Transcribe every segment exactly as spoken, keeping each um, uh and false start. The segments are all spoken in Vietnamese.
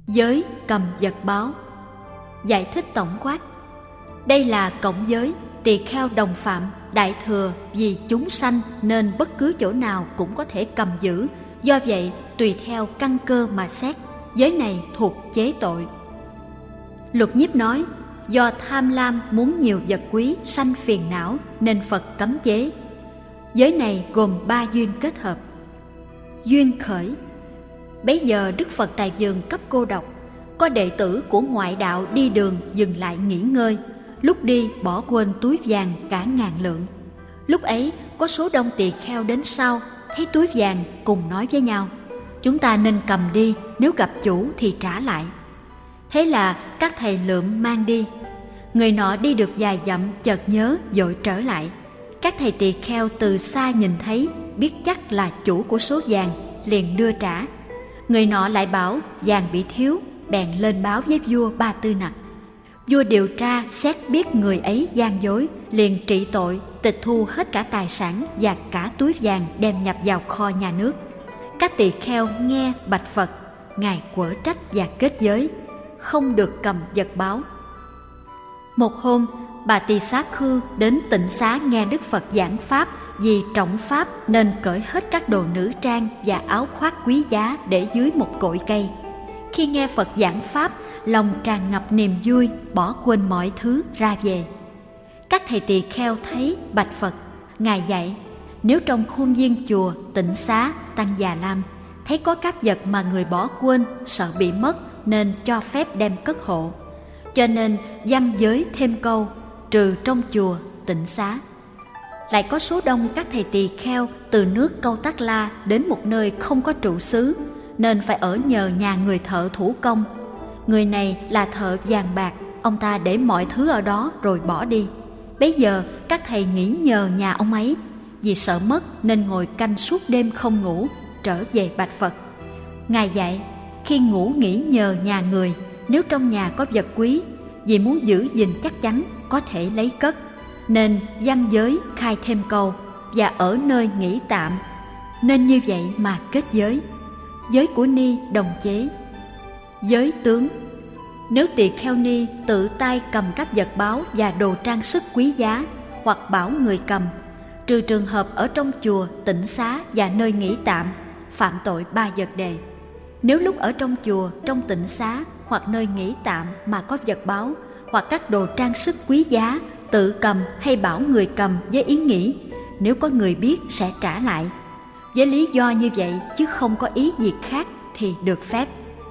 Giới cầm vật báo. Giải thích tổng quát. Đây là cộng giới, tỳ kheo đồng phạm, đại thừa vì chúng sanh nên bất cứ chỗ nào cũng có thể cầm giữ. Do vậy, tùy theo căn cơ mà xét, giới này thuộc chế tội. Lục Nhiếp nói, do tham lam muốn nhiều vật quý sanh phiền não nên Phật cấm chế. Giới này gồm ba duyên kết hợp. Duyên khởi. Bấy giờ Đức Phật tại vườn Cấp Cô Độc, có đệ tử của ngoại đạo đi đường dừng lại nghỉ ngơi. Lúc đi bỏ quên túi vàng cả ngàn lượng. Lúc ấy có số đông tỳ kheo đến sau, thấy túi vàng cùng nói với nhau, chúng ta nên cầm đi, nếu gặp chủ thì trả lại. Thế là các thầy lượm mang đi. Người nọ đi được vài dặm chợt nhớ vội trở lại. Các thầy tỳ kheo từ xa nhìn thấy, biết chắc là chủ của số vàng, liền đưa trả. Người nọ lại bảo vàng bị thiếu, bèn lên báo với vua Ba Tư Nặc. Vua điều tra xét biết người ấy gian dối, liền trị tội, tịch thu hết cả tài sản và cả túi vàng đem nhập vào kho nhà nước. Các tỳ kheo nghe bạch Phật, ngài quở trách và kết giới, không được cầm vật báo. Một hôm, bà Tỳ Xá Khư đến Tịnh Xá nghe Đức Phật giảng pháp. Vì trọng pháp nên cởi hết các đồ nữ trang và áo khoác quý giá để dưới một cội cây. Khi nghe Phật giảng pháp, lòng tràn ngập niềm vui, bỏ quên mọi thứ ra về. Các thầy tỳ kheo thấy bạch Phật, ngài dạy, nếu trong khuôn viên chùa Tịnh Xá Tăng Già Lam thấy có các vật mà người bỏ quên sợ bị mất nên cho phép đem cất hộ. Cho nên văn giới thêm câu trừ trong chùa Tịnh Xá. Lại có số đông các thầy tỳ kheo từ nước Câu Tát La đến một nơi không có trụ xứ, nên phải ở nhờ nhà người thợ thủ công. Người này là thợ vàng bạc, ông ta để mọi thứ ở đó rồi bỏ đi. Bấy giờ các thầy nghỉ nhờ nhà ông ấy, vì sợ mất nên ngồi canh suốt đêm không ngủ, trở về bạch Phật. Ngài dạy, khi ngủ nghỉ nhờ nhà người, nếu trong nhà có vật quý, vì muốn giữ gìn chắc chắn có thể lấy cất, nên văn giới khai thêm câu và ở nơi nghỉ tạm, nên như vậy mà kết giới. Giới của ni đồng chế. Giới tướng. Nếu tỳ kheo ni tự tay cầm các vật báo và đồ trang sức quý giá, hoặc bảo người cầm, trừ trường hợp ở trong chùa Tịnh Xá và nơi nghỉ tạm, phạm tội ba vật đề. Nếu lúc ở trong chùa, trong Tịnh Xá hoặc nơi nghỉ tạm mà có vật báo hoặc các đồ trang sức quý giá, tự cầm hay bảo người cầm với ý nghĩ nếu có người biết sẽ trả lại, với lý do như vậy chứ không có ý gì khác thì được phép.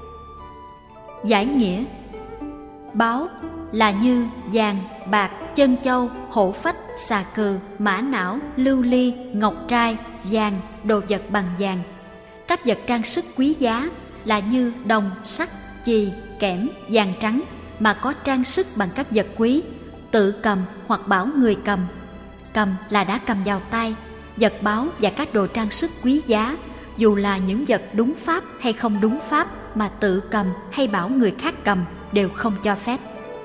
Giải nghĩa. Báo là như vàng, bạc, chân châu, hổ phách, xà cừ, mã não, lưu ly, ngọc trai, vàng, đồ vật bằng vàng. Các vật trang sức quý giá là như đồng, sắt, chì, kẽm, vàng trắng mà có trang sức bằng các vật quý, tự cầm hoặc bảo người cầm. Cầm là đã cầm vào tay. Vật báo và các đồ trang sức quý giá, dù là những vật đúng pháp hay không đúng pháp mà tự cầm hay bảo người khác cầm, đều không cho phép.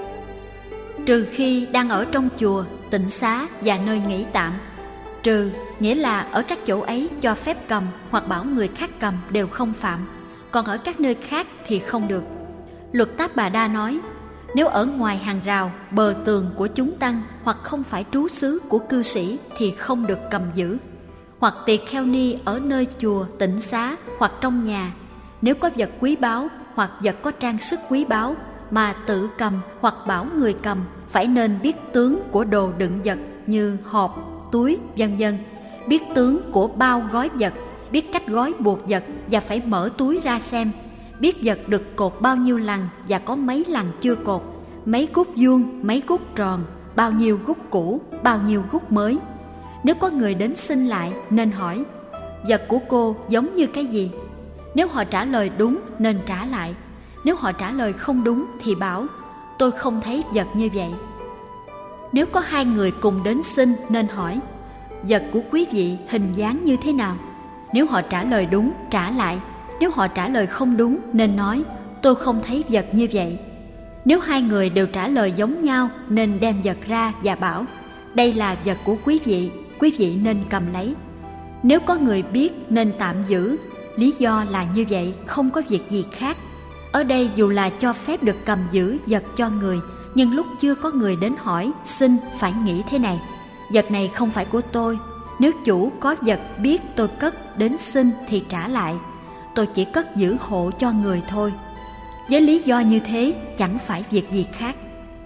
Trừ khi đang ở trong chùa, Tịnh Xá và nơi nghỉ tạm. Trừ nghĩa là ở các chỗ ấy cho phép cầm hoặc bảo người khác cầm đều không phạm, còn ở các nơi khác thì không được. Luật Tát Bà Đa nói, nếu ở ngoài hàng rào, bờ tường của chúng tăng hoặc không phải trú xứ của cư sĩ thì không được cầm giữ. Hoặc tỳ kheo ni ở nơi chùa Tịnh Xá hoặc trong nhà, nếu có vật quý báu hoặc vật có trang sức quý báu mà tự cầm hoặc bảo người cầm, phải nên biết tướng của đồ đựng vật như hộp, túi, vân vân, biết tướng của bao gói vật, biết cách gói buộc vật và phải mở túi ra xem, biết vật được cột bao nhiêu lần và có mấy lần chưa cột, mấy gút vuông, mấy gút tròn, bao nhiêu gút cũ, bao nhiêu gút mới. Nếu có người đến xin lại nên hỏi, vật của cô giống như cái gì? Nếu họ trả lời đúng nên trả lại. Nếu họ trả lời không đúng thì bảo, tôi không thấy vật như vậy. Nếu có hai người cùng đến xin nên hỏi, vật của quý vị hình dáng như thế nào? Nếu họ trả lời đúng, trả lại. Nếu họ trả lời không đúng nên nói, tôi không thấy vật như vậy. Nếu hai người đều trả lời giống nhau nên đem vật ra và bảo, đây là vật của quý vị, quý vị nên cầm lấy. Nếu có người biết nên tạm giữ, lý do là như vậy, không có việc gì khác. Ở đây dù là cho phép được cầm giữ vật cho người, nhưng lúc chưa có người đến hỏi, xin phải nghĩ thế này: vật này không phải của tôi. Nếu chủ có vật biết tôi cất đến xin thì trả lại. Tôi chỉ cất giữ hộ cho người thôi. Với lý do như thế chẳng phải việc gì khác.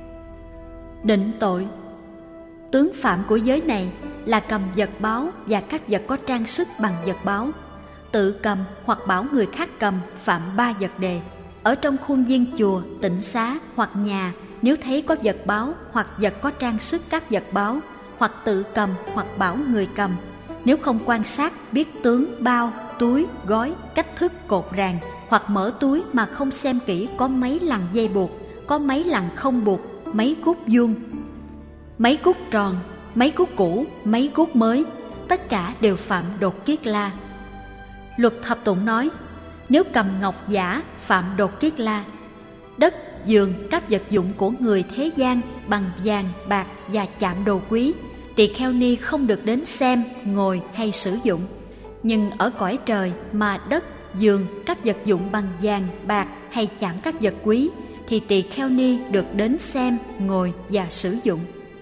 Định tội. Tướng phạm của giới này là cầm vật báo và các vật có trang sức bằng vật báo. Tự cầm hoặc bảo người khác cầm phạm ba vật đề. Ở trong khuôn viên chùa, tịnh xá hoặc nhà, nếu thấy có vật báo hoặc vật có trang sức các vật báo, hoặc tự cầm hoặc bảo người cầm, nếu không quan sát biết tướng bao, túi, gói, cách thức cột ràng, hoặc mở túi mà không xem kỹ có mấy lằn dây buộc, có mấy lằn không buộc, mấy cúc vuông, mấy cúc tròn, mấy cúc cũ, mấy cúc mới, tất cả đều phạm đột kiết la. Luật thập tụng nói, nếu cầm ngọc giả phạm đột kiết la. Đất, giường, các vật dụng của người thế gian bằng vàng, bạc và chạm đồ quý, tỳ kheo ni không được đến xem, ngồi hay sử dụng. Nhưng ở cõi trời mà đất, giường, các vật dụng bằng vàng, bạc hay chạm các vật quý thì tỳ kheo ni được đến xem, ngồi và sử dụng.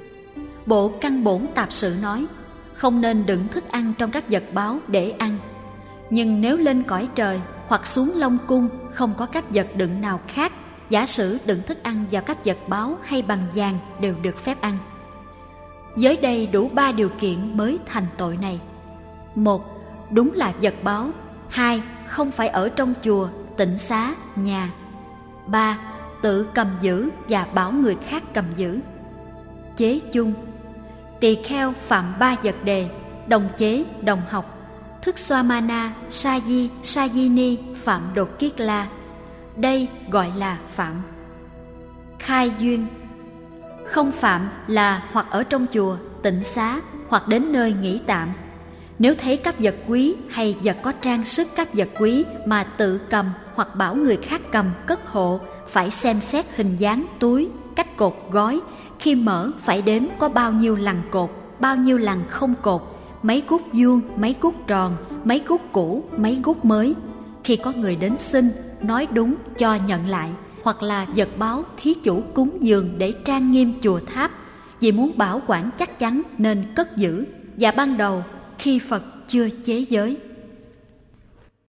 Bộ Căn Bổn Tạp Sự nói, không nên đựng thức ăn trong các vật báo để ăn. Nhưng nếu lên cõi trời hoặc xuống Long Cung không có các vật đựng nào khác, giả sử đựng thức ăn vào các vật báo hay bằng vàng đều được phép ăn. Dưới đây đủ ba điều kiện mới thành tội này. Một, đúng là vật báo. Hai, không phải ở trong chùa, tịnh xá, nhà. Ba, tự cầm giữ và bảo người khác cầm giữ. Chế chung. Tỳ kheo phạm ba vật đề, đồng chế, đồng học. Thức Swamana, Sa Di, Sa Di Ni phạm đột kiết la. Đây gọi là phạm. Khai duyên. Không phạm là hoặc ở trong chùa, tịnh xá, hoặc đến nơi nghỉ tạm. Nếu thấy các vật quý hay vật có trang sức các vật quý mà tự cầm hoặc bảo người khác cầm cất hộ, phải xem xét hình dáng túi, cách cột gói. Khi mở phải đếm có bao nhiêu lằn cột, bao nhiêu lằn không cột, mấy cúc vuông, mấy cúc tròn, mấy cúc cũ, mấy cúc mới. Khi có người đến xin, nói đúng cho nhận lại, hoặc là vật báo thí chủ cúng dường để trang nghiêm chùa tháp, vì muốn bảo quản chắc chắn nên cất giữ. Và ban đầu khi Phật chưa chế giới.